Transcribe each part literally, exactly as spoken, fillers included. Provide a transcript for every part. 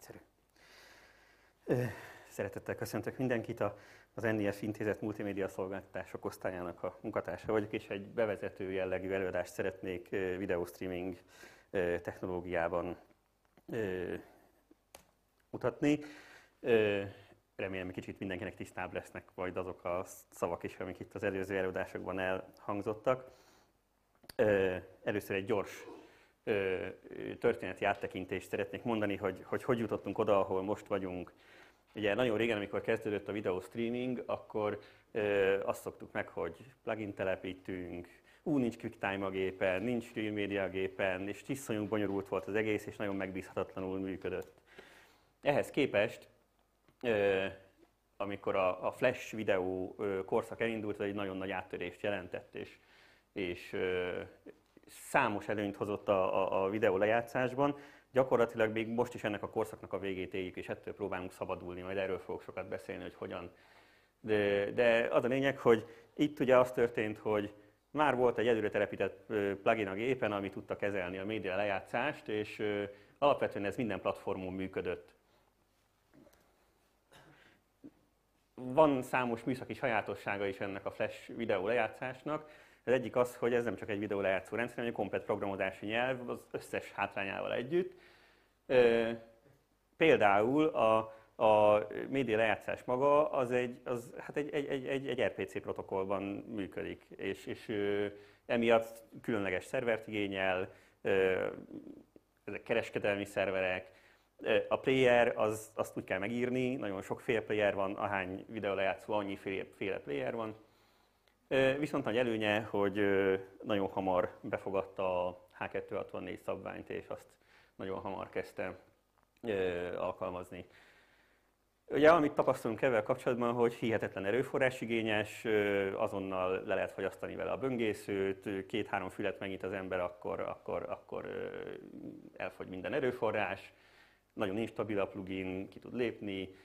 egyszerű. Szeretettel köszöntök mindenkit, az en i ef Intézet multimédia szolgáltatások osztályának a munkatársa vagyok, és egy bevezető jellegű előadást szeretnék videostreaming technológiában mutatni. Remélem, hogy kicsit mindenkinek tisztább lesznek majd azok a szavak is, amik itt az előző előadásokban elhangzottak. Először egy gyors történeti áttekintést szeretnék mondani, hogy, hogy hogy jutottunk oda, ahol most vagyunk. Ugye nagyon régen, amikor kezdődött a videó streaming, akkor ö, azt szoktuk meg, hogy plugin telepítünk, ú, nincs QuickTime a gépen, nincs Real Media a gépen, és iszonyú bonyolult volt az egész, és nagyon megbízhatatlanul működött. Ehhez képest, ö, amikor a, a Flash videó ö, korszak elindult, ez egy nagyon nagy áttörést jelentett, és, és ö, számos előnyt hozott a, a, a videó lejátszásban. Gyakorlatilag még most is ennek a korszaknak a végét éljük, és ettől próbálunk szabadulni, majd erről fogok sokat beszélni, hogy hogyan. De, de az a lényeg, hogy itt ugye az történt, hogy már volt egy előre telepített plugin a gépen, ami tudta kezelni a média lejátszást, és alapvetően ez minden platformon működött. Van számos műszaki sajátossága is ennek a Flash videó lejátszásnak. Az egyik az, hogy ez nem csak egy videó lejátszó rendszer, hanem egy komplett programozási nyelv az összes hátrányával együtt. Például a, a média lejátszás maga az egy, az, hát egy, egy, egy, egy er pé cé protokollban működik, és, és emiatt különleges szervert igényel, ezek kereskedelmi szerverek. A player, az, azt úgy kell megírni, nagyon sokféle player van, ahány videó lejátszó, annyiféle player van. Viszont nagy előnye, hogy nagyon hamar befogadta a há kettőszázhatvannégy szabványt, és azt nagyon hamar kezdte alkalmazni. Ugye, amit tapasztalunk ezzel kapcsolatban, hogy hihetetlen erőforrásigényes, azonnal le lehet fogyasztani vele a böngészőt, két-három fület megnyit az ember, akkor, akkor, akkor elfogy minden erőforrás, nagyon instabil a plugin, ki tud lépni.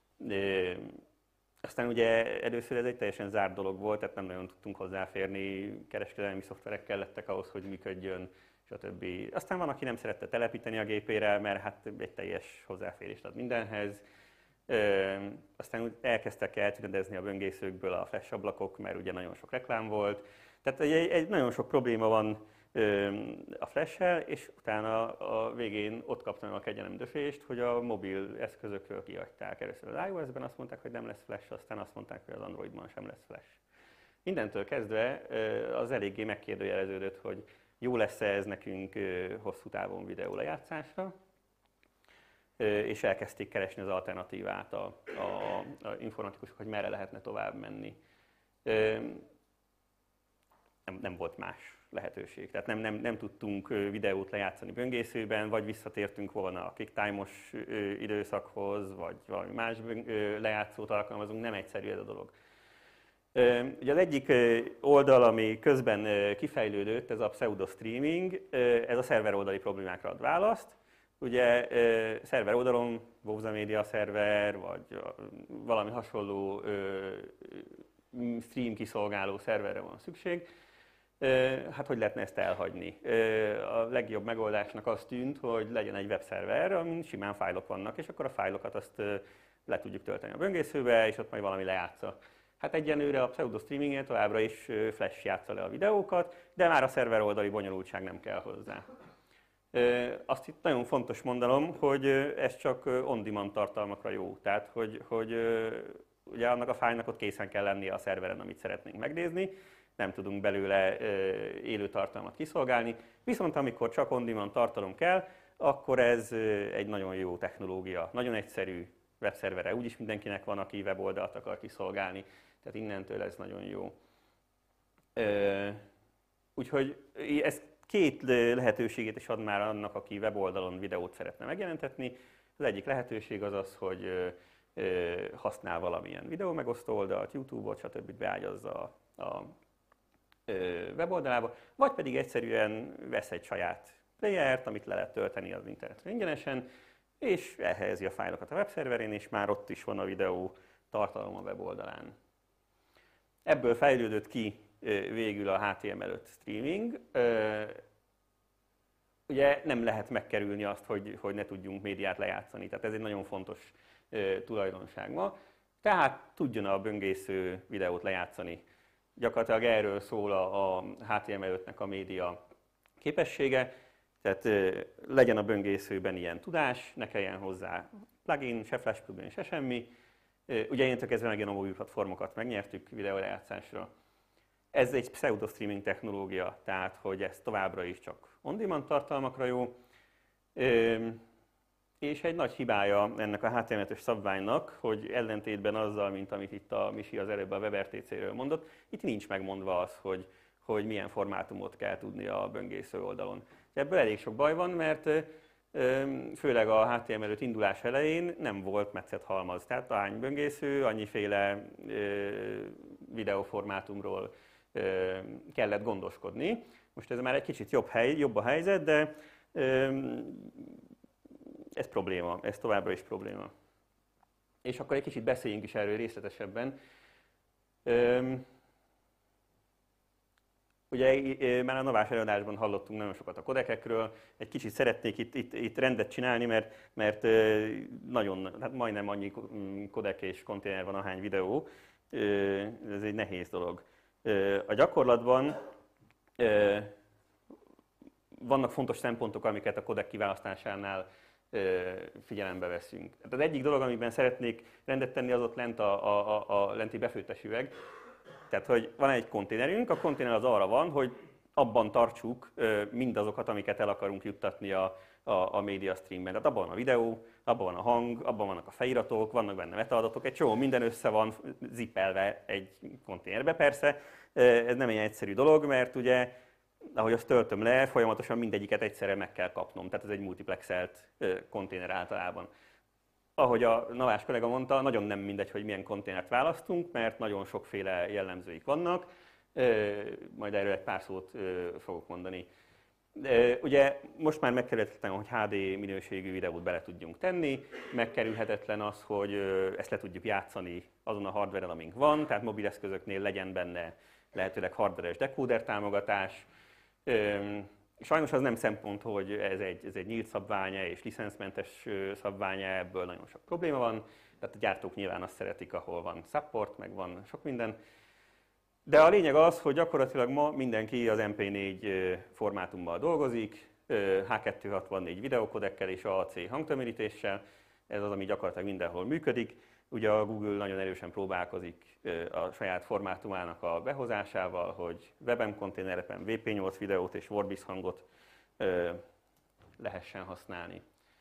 Aztán ugye először ez egy teljesen zárt dolog volt, tehát nem nagyon tudtunk hozzáférni, kereskedelmi szoftverek kellettek ahhoz, hogy működjön, stb. Aztán van, aki nem szerette telepíteni a gépére, mert hát egy teljes hozzáférést ad mindenhez. Aztán elkezdtek eltűnedezni a böngészőkből a flash ablakok, mert ugye nagyon sok reklám volt. Tehát egy, egy nagyon sok probléma van a Flash-sel, és utána a végén ott kaptam a kegyelemdöfést, hogy a mobil eszközökről kihagyták. Először az iOS-ben azt mondták, hogy nem lesz Flash, aztán azt mondták, hogy az Androidban sem lesz Flash. Mindentől kezdve az eléggé megkérdőjeleződött, hogy jó lesz-e ez nekünk hosszú távon videó lejátszásra, és elkezdték keresni az alternatívát a, a, a informatikusok, hogy merre lehetne tovább menni. Nem, nem volt más lehetőség. Tehát nem, nem, nem tudtunk videót lejátszani böngészőben, vagy visszatértünk volna a QuickTime-os időszakhoz, vagy valami más lejátszót alkalmazunk, nem egyszerű ez a dolog. Ugye az egyik oldal, ami közben kifejlődött, ez a pseudo-streaming, ez a szerver oldali problémákra ad választ. Ugye szerver oldalon, Wowza Media szerver, vagy valami hasonló stream kiszolgáló szerverre van szükség. Hát hogy lehetne ezt elhagyni? A legjobb megoldásnak az tűnt, hogy legyen egy webszerver, amin simán fájlok vannak, és akkor a fájlokat azt le tudjuk tölteni a böngészőbe, és ott majd valami lejátsza. Hát egyenlőre a pseudo-streamingnél továbbra is Flash játsza le a videókat, de már a szerver oldali bonyolultság nem kell hozzá. Azt itt nagyon fontos mondanom, hogy ez csak on-demand tartalmakra jó. Tehát, hogy, hogy ugye annak a fájlnak ott készen kell lennie a szerveren, amit szeretnénk megnézni, nem tudunk belőle élő tartalmat kiszolgálni. Viszont amikor csak on-demand tartalom kell, akkor ez egy nagyon jó technológia, nagyon egyszerű webszervere. Úgyis mindenkinek van, aki weboldalt akar kiszolgálni, tehát innentől ez nagyon jó. Úgyhogy ez két lehetőséget is ad már annak, aki weboldalon videót szeretne megjelentetni. Az egyik lehetőség az az, hogy használ valamilyen videó megosztó oldalt, YouTube-ot, stb. Beágyazza a weboldalába, vagy pedig egyszerűen vesz egy saját playert, amit le lehet tölteni az internetre ingyenesen, és elhelyezi a fájlokat a webszerverén, és már ott is van a videó tartalom a weboldalán. Ebből fejlődött ki végül a há té em el öt streaming. ugye nem lehet megkerülni azt, hogy, hogy ne tudjunk médiát lejátszani. Tehát ez egy nagyon fontos ö, tulajdonság ma. Tehát tudjon a böngésző videót lejátszani. Gyakorlatilag erről szól a, a há té em el ötnek a média képessége. Tehát ö, legyen a böngészőben ilyen tudás, ne kelljen hozzá plugin, se flash plugin, se semmi. Ö, ugye innentől kezdve megint a mobil platformokat megnyertük videólejátszásra. Ez egy pseudo-streaming technológia, tehát hogy ez továbbra is csak on-demand tartalmakra jó. És egy nagy hibája ennek a há té em el ötös szabványnak, hogy ellentétben azzal, mint amit itt a Misi az előbb a WebRTC-ről mondott, itt nincs megmondva az, hogy, hogy milyen formátumot kell tudni a böngésző oldalon. Ebből elég sok baj van, mert főleg a há té em el öt indulás elején nem volt metszett halmaz. Tehát ahány böngésző, annyiféle videóformátumról kellett gondoskodni. Most ez már egy kicsit jobb, hely, jobb a helyzet, de ez probléma, ez továbbra is probléma. És akkor egy kicsit beszéljünk is erről részletesebben. Ugye már a Novás előadásban hallottunk nagyon sokat a kodekekről, egy kicsit szeretnék itt, itt, itt rendet csinálni, mert, mert nagyon, hát majdnem annyi kodek és konténer van, ahány videó. Ez egy nehéz dolog. A gyakorlatban vannak fontos szempontok, amiket a kodek kiválasztásánál figyelembe veszünk. Az egyik dolog, amiben szeretnék rendet tenni, az ott lent a, a, a, a lenti befőttes üveg. Tehát, hogy van egy konténerünk, a konténer az arra van, hogy abban tartsuk mindazokat, amiket el akarunk juttatni a, a, a média streamben. Tehát abban van a videó, abban van a hang, abban vannak a feliratok, vannak benne metaadatok, egy csomó minden össze van zippelve egy konténerbe. Persze ez nem egy egyszerű dolog, mert ugye, ahogy azt töltöm le, folyamatosan mindegyiket egyszerre meg kell kapnom. Tehát ez egy multiplexelt konténer általában. Ahogy a Navás kollega mondta, nagyon nem mindegy, hogy milyen konténert választunk, mert nagyon sokféle jellemzőik vannak. Majd erről egy pár szót fogok mondani. Ugye most már megkerülhetetlen, hogy há dé minőségű videót bele tudjunk tenni, megkerülhetetlen az, hogy ezt le tudjuk játszani azon a hardware-en, amink van, tehát mobileszközöknél legyen benne lehetőleg hardware-es decoder támogatás. Sajnos az nem szempont, hogy ez egy, ez egy nyílt szabványa és licenszmentes szabványa, ebből nagyon sok probléma van. Tehát a gyártók nyilván azt szeretik, ahol van support, meg van sok minden. De a lényeg az, hogy gyakorlatilag ma mindenki az em pé négy formátummal dolgozik, há kétszázhatvannégy videókodekkel és á á cé hangtömörítéssel. Ez az, ami gyakorlatilag mindenhol működik. Ugye a Google nagyon erősen próbálkozik a saját formátumának a behozásával, hogy webem konténereken vé pé nyolc videót és Vorbis hangot lehessen használni.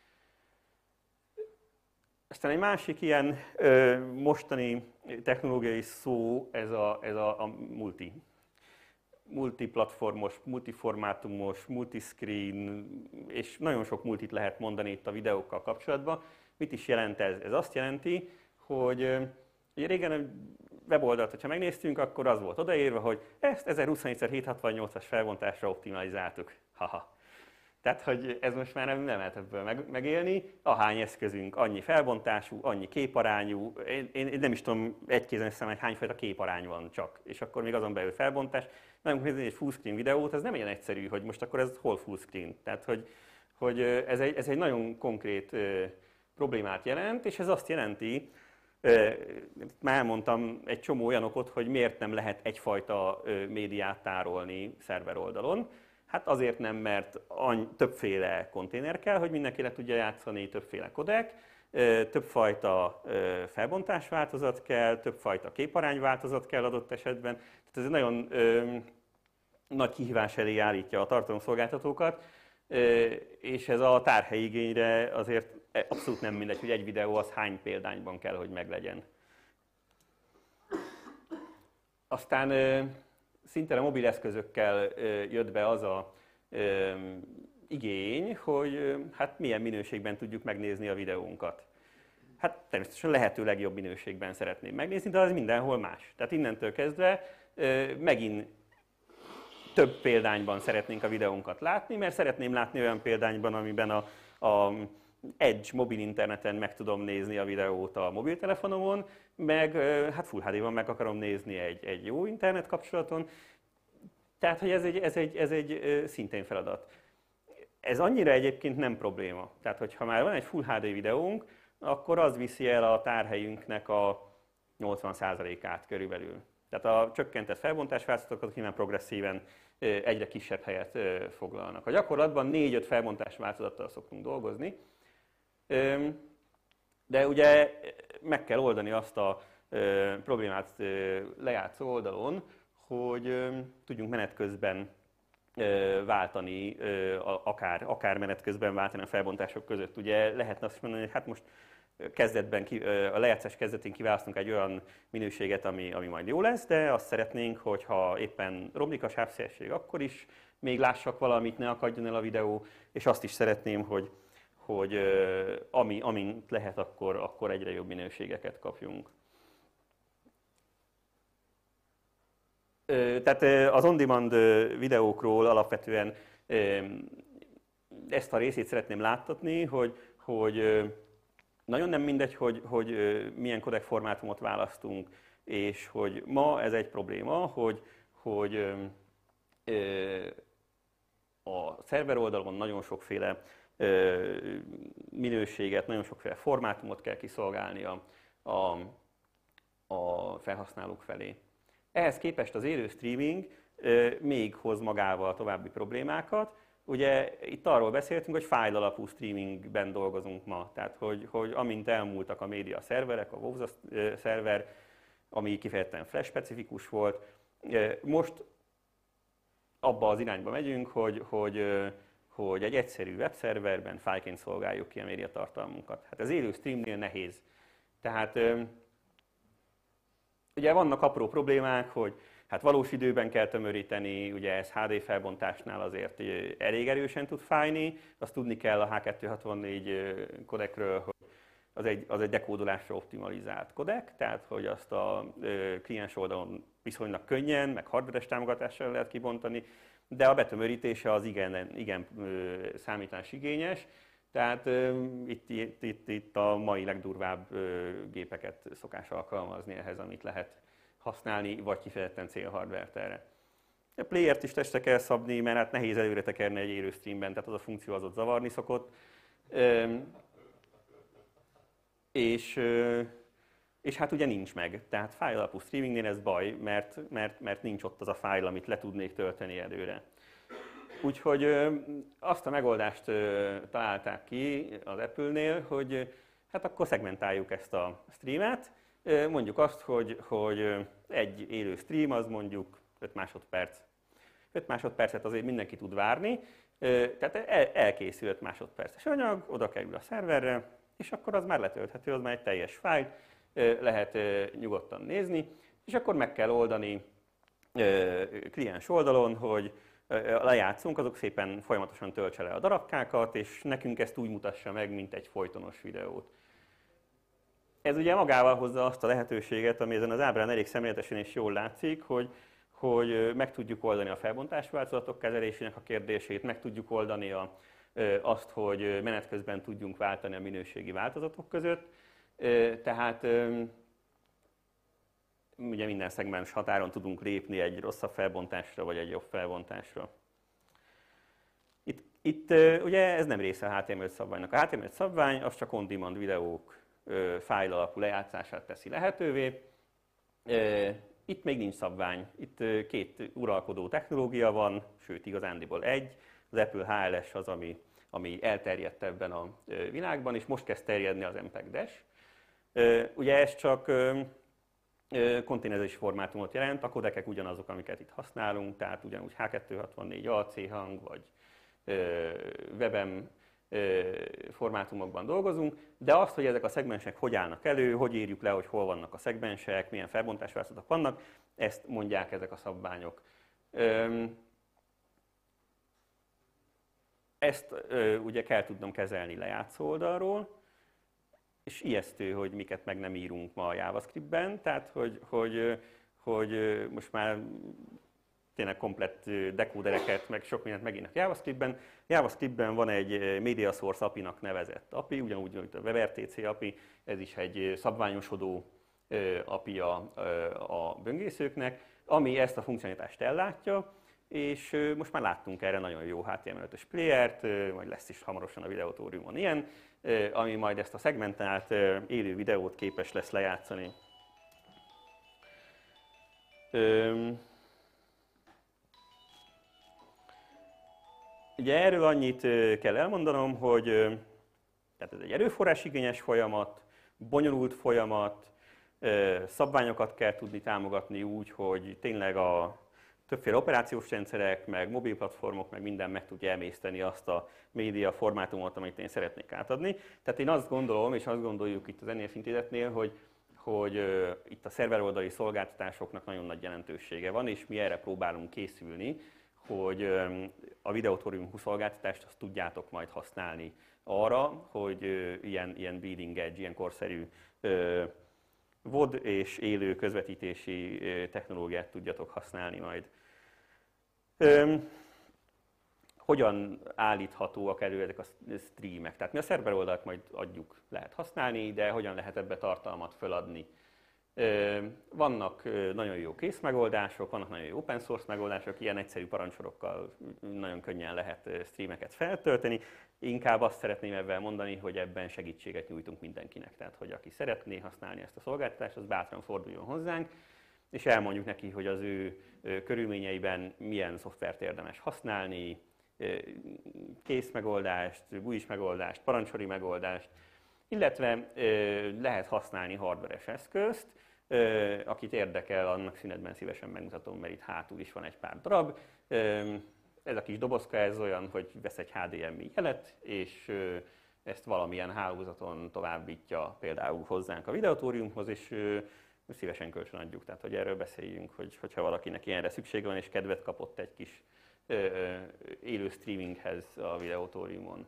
Aztán egy másik ilyen mostani technológiai szó, ez a, ez a, a multi. Multiplatformos, multiformátumos, multiscreen, és nagyon sok multit lehet mondani itt a videókkal kapcsolatban. Mit is jelent ez? Ez azt jelenti, hogy ugye régen a weboldalt, hogyha megnéztünk, akkor az volt odaírva, hogy ezt ezerhuszonnégy szer hétszázhatvannyolcas felbontásra optimalizáltuk. Haha. Tehát, hogy ez most már nem lehet ebből meg, megélni. Ahány eszközünk, annyi felbontású, annyi képarányú. Én, én nem is tudom egy kézen összem, hogy hányfajta képarány van csak. És akkor még azon belül felbontás. Nem nézni egy full screen videót, ez nem ilyen egyszerű, hogy most akkor ez hol full screen. Tehát, hogy, hogy ez, egy, ez egy nagyon konkrét uh, problémát jelent, és ez azt jelenti, uh, már elmondtam egy csomó olyan okot, hogy miért nem lehet egyfajta uh, médiát tárolni szerver oldalon. Hát azért nem, mert any, többféle konténer kell, hogy mindenki le tudja játszani, többféle kodek, többfajta felbontásváltozat kell, többfajta képarányváltozat kell adott esetben. Tehát ez egy nagyon ö, nagy kihívás elé állítja a tartalomszolgáltatókat, ö, és ez a tárhelyi igényre azért abszolút nem mindegy, hogy egy videó az hány példányban kell, hogy meglegyen. Aztán ö, szinte a mobileszközökkel jött be az a ö, igény, hogy hát milyen minőségben tudjuk megnézni a videónkat. Hát természetesen lehető legjobb minőségben szeretném megnézni, de az mindenhol más. Tehát innentől kezdve ö, megint több példányban szeretnénk a videónkat látni, mert szeretném látni olyan példányban, amiben a, a Edge mobil interneten meg tudom nézni a videót a mobiltelefonomon, meg hát Full há dé-ban meg akarom nézni egy, egy jó internet kapcsolaton. Tehát, hogy ez egy, ez egy, ez egy szintén feladat. Ez annyira egyébként nem probléma. Tehát, hogyha már van egy Full há dé videónk, akkor az viszi el a tárhelyünknek a nyolcvan százalékát körülbelül. Tehát a csökkentett felbontás változatok nyilván progresszíven egyre kisebb helyet foglalnak. A gyakorlatban négy-öt felbontás változattal szoktunk dolgozni, de ugye meg kell oldani azt a problémát lejátszó oldalon, hogy tudjunk menet közben váltani, akár, akár menet közben váltani a felbontások között. Ugye lehetne azt mondani, hogy hát most kezdetben, a lejátszás kezdetén kiválasztunk egy olyan minőséget, ami, ami majd jó lesz, de azt szeretnénk, hogyha éppen romlik a sávszélesség, akkor is még lássak valamit, ne akadjon el a videó, és azt is szeretném, hogy, hogy ami, amint lehet, akkor, akkor egyre jobb minőségeket kapjunk. Tehát az on-demand videókról alapvetően ezt a részét szeretném láttatni, hogy, hogy nagyon nem mindegy, hogy, hogy milyen kodek formátumot választunk, és hogy ma ez egy probléma, hogy, hogy a szerver oldalon nagyon sokféle minőséget, nagyon sokféle formátumot kell kiszolgálni a, a, a felhasználók felé. Ehhez képest az élő streaming még hoz magával további problémákat. Ugye itt arról beszéltünk, hogy fájl alapú streamingben dolgozunk ma. Tehát, hogy, hogy amint elmúltak a média szerverek, a Wowza szerver, ami kifejezetten flash specifikus volt, most abba az irányba megyünk, hogy, hogy, hogy egy egyszerű webszerverben fájlként szolgáljuk ki a médiatartalmunkat. Hát az élő streamnél nehéz. Tehát ugye vannak apró problémák, hogy hát valós időben kell tömöríteni, ugye ez há dé felbontásnál azért elég erősen tud fájni. Azt tudni kell a há kettőszázhatvannégy kodekről, hogy az egy, az egy dekódolásra optimalizált kodek, tehát hogy azt a kliens oldalon viszonylag könnyen, meg hardveres támogatással lehet kibontani, de a betömörítése az igen, igen számításigényes. Tehát itt, itt, itt, itt a mai legdurvább gépeket szokás alkalmazni ehhez, amit lehet használni, vagy kifejezetten célhardvert erre. A playert is testre kell szabni, mert hát nehéz előre tekerni egy élő streamben, tehát az a funkció az ott zavarni szokott. És, és hát ugye nincs meg. Tehát fájl alapú streamingnél ez baj, mert, mert, mert nincs ott az a fájl, amit le tudnék tölteni előre. Úgyhogy azt a megoldást találták ki az Apple-nél, hogy hát akkor szegmentáljuk ezt a streamet. Mondjuk azt, hogy, hogy egy élő stream az mondjuk öt másodperc. öt másodpercet azért mindenki tud várni, tehát elkészül öt másodperces anyag, oda kerül a szerverre, és akkor az már letölthető, az már egy teljes fájl, lehet nyugodtan nézni, és akkor meg kell oldani kliens oldalon, hogy lejátszunk, azok szépen folyamatosan töltse le a darabkákat, és nekünk ezt úgy mutassa meg, mint egy folytonos videót. Ez ugye magával hozza azt a lehetőséget, ami ezen az ábrán elég szemléletesen és jól látszik, hogy, hogy meg tudjuk oldani a felbontás változatok kezelésének a kérdését, meg tudjuk oldani a, azt, hogy menet közben tudjunk váltani a minőségi változatok között. Tehát ugye minden szegmens határon tudunk lépni egy rosszabb felbontásra, vagy egy jobb felbontásra. Itt, itt ugye ez nem része a há té em el öt szabványnak. A há té em el öt szabvány az csak on-demand videók fájl alapú lejátszását teszi lehetővé. Itt még nincs szabvány. Itt két uralkodó technológia van, sőt igazándiból egy. Az Apple há el es az, ami, ami elterjedt ebben a világban, és most kezd terjedni az em peg Dash. Ugye ez csak konténeres formátumot jelent, a kodekek ugyanazok, amiket itt használunk, tehát ugyanúgy há kettőszázhatvannégy á cé hang, vagy webem formátumokban dolgozunk, de azt, hogy ezek a szegmensek hogy állnak elő, hogy írjuk le, hogy hol vannak a szegmensek, milyen felbontásváltozatok vannak, ezt mondják ezek a szabványok. Ezt ugye kell tudnom kezelni lejátszó oldalról, és ijesztő, hogy miket meg nem írunk ma a JavaScriptben, tehát hogy, hogy, hogy most már tényleg komplett dekódereket, meg sok mindent megírnak JavaScriptben. JavaScriptben van egy Media Source á pé i-nak nevezett á pé i, ugyanúgy, mint a WebRTC á pé i, ez is egy szabványosodó á pé i a, a böngészőknek, ami ezt a funkcionalitást ellátja, és most már láttunk erre nagyon jó há té em el ötös playert, majd lesz is hamarosan a Videotóriumon ilyen, ami majd ezt a szegmentált élő videót képes lesz lejátszani. Ugye erről annyit kell elmondanom, hogy tehát ez egy erőforrásigényes folyamat, bonyolult folyamat, szabványokat kell tudni támogatni úgy, hogy tényleg a többféle operációs rendszerek, meg mobil platformok, meg minden meg tudja emészteni azt a média formátumot, amit én szeretnék átadni. Tehát én azt gondolom, és azt gondoljuk itt az en é ef intézetnél, hogy, hogy uh, itt a szerveroldali szolgáltatásoknak nagyon nagy jelentősége van, és mi erre próbálunk készülni, hogy um, a Videotórium szolgáltatást azt tudjátok majd használni arra, hogy uh, ilyen, ilyen bleeding edge, ilyen korszerű uh, vé o dé és élő közvetítési technológiát tudjatok használni majd. Öm, hogyan állíthatóak elő ezek a streamek? Tehát mi a szerver oldalt majd adjuk, lehet használni, de hogyan lehet ebbe tartalmat feladni? Öm, vannak nagyon jó kész megoldások, vannak nagyon jó open source megoldások, ilyen egyszerű parancsorokkal nagyon könnyen lehet streameket feltölteni. Inkább azt szeretném ebben mondani, hogy ebben segítséget nyújtunk mindenkinek. Tehát, hogy aki szeretné használni ezt a szolgáltatást, az bátran forduljon hozzánk, és elmondjuk neki, hogy az ő körülményeiben milyen szoftvert érdemes használni, kész megoldást, gú i es megoldást, parancsori megoldást, illetve lehet használni hardveres eszközt, akit érdekel, annak szünetben szívesen megmutatom, mert itt hátul is van egy pár darab. Ez a kis dobozka, ez olyan, hogy vesz egy há dé em i jelet, és ezt valamilyen hálózaton továbbítja például hozzánk a Videotóriumhoz, és szívesen kölcsönadjuk. Tehát, hogy erről beszéljünk, hogy, hogyha valakinek ilyenre szüksége van, és kedvet kapott egy kis élő streaminghez a Videotóriumon.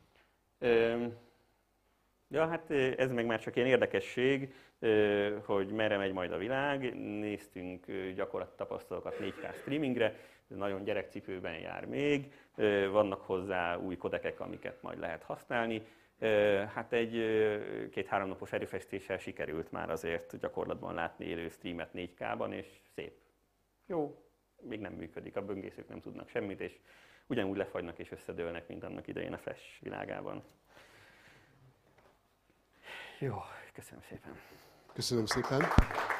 Ja, hát ez meg már csak ilyen érdekesség, hogy merre megy majd a világ. Néztünk gyakorlati tapasztalatokat négy ká streamingre, ez nagyon gyerekcipőben jár még, vannak hozzá új kodekek, amiket majd lehet használni. Hát egy két-három napos erőfeszítéssel sikerült már azért gyakorlatban látni élő streamet négy ká-ban, és szép. Jó, még nem működik, a böngészők nem tudnak semmit, és ugyanúgy lefagynak és összedőlnek, mint annak idején a Flash világában. Jó, köszönöm szépen. Köszönöm szépen.